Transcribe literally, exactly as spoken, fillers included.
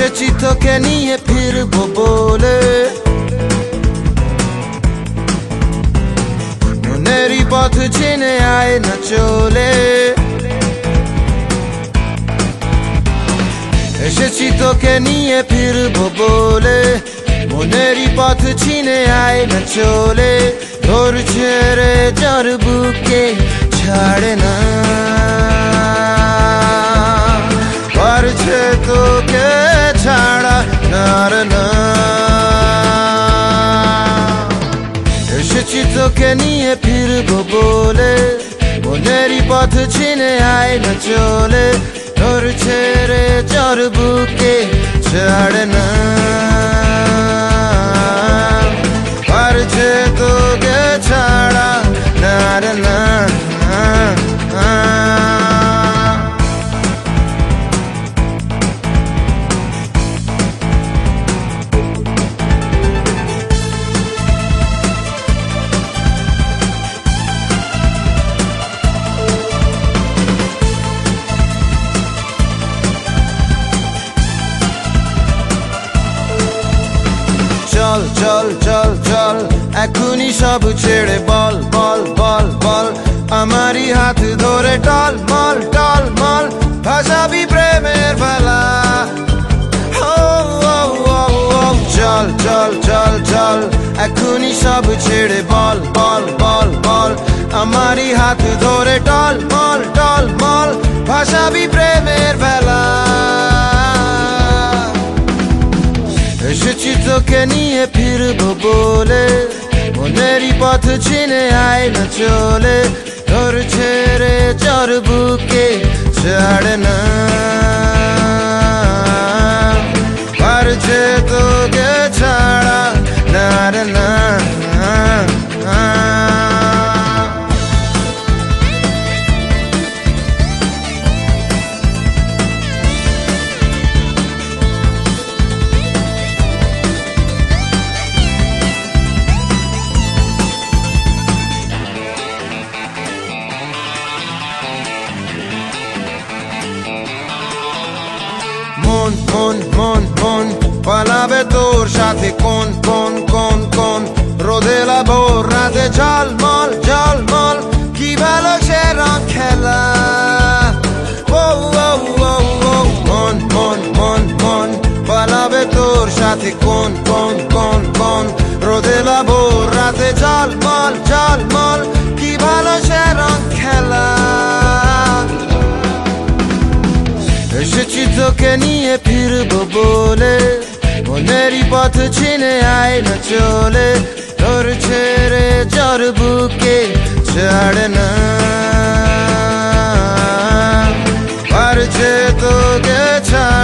এসেছি তোকে নিয়ে ফিরবো বলে, মনেরই পথ চিনে আয় না চলে। এসেছি তোকে নিয়ে ফিরবো বলে, মনেরই পথ চিনে আয় না চলে। ধরছে রে জ্বর বুকে ছাড়ে না, পারছে তোকে ছাড়া নার না। এসেছি তোকে নিয়ে ফিরবো বলে, মনেরই পথ চিনে আয় না চলে। ধরছে রে জ্বর বুকে ছাড়ে না, পারছে তোকে ছাড়া নার না। চল চল চল চল এখনই সব ছেড়ে বল বল বল বল, আমারই হাত ধরে টল মল টল মল, ভাসাবি প্রেমের বেলা। চল চল চল চল এখনই সব ছেড়ে বল বল বল বল, আমারই হাত ধরে টল মল টল মল, ভাসাবি প্রেমের বেলা। এসেছি তোকে নিয়ে ফিরবো বলে, মনেরই পথ চিনে আয় না চলে। ধরছে রে জ্বর বুকে ছাড়ে না, পারছে তোকে ছাড়া নার না। মন মন মন মন পালাবে তোর সাথে কোন কোন কোন কোন, রোদেলা ভোর রাতে ঝলমল ঝলমল, কি ভালো সে রং খেলা। ও ও ও ও মন মন মন মন পালাবে তোর সাথে কোন কোন কোন কোন, রোদেলা ভোর রাতে ঝলমল ঝলমল, কি ভালো সে রং খেলা। এসেছি তোকে নিয়ে ফিরবো বলে, মনেরই পথ চিনে আয় না চলে। ধরছে রে জ্বর বুকে ছাড়ে না, পারছে তোকে ছাড়া